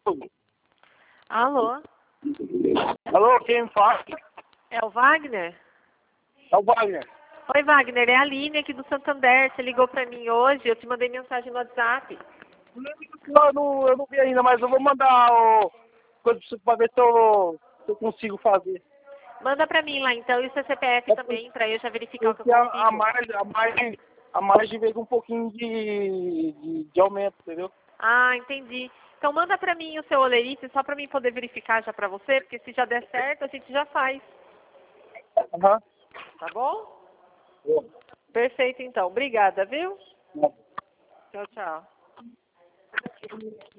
Alô? Alô, quem fala? É o Wagner? É o Wagner. Oi, Wagner, é a Aline aqui do Santander. Você ligou pra mim hoje, eu te mandei mensagem no WhatsApp. Eu não vi ainda, mas eu vou mandar coisa pra ver se eu consigo fazer. Manda pra mim lá então, e o seu CPF também, pra eu já verificar o que eu Porque consigo. a margem veio com um pouquinho de aumento, entendeu? Ah, entendi. Então manda pra mim o seu olerite, só pra mim poder verificar já pra você, porque se já der certo, a gente já faz. Aham. Tá bom? Perfeito então. Obrigada, viu? Tchau, tchau.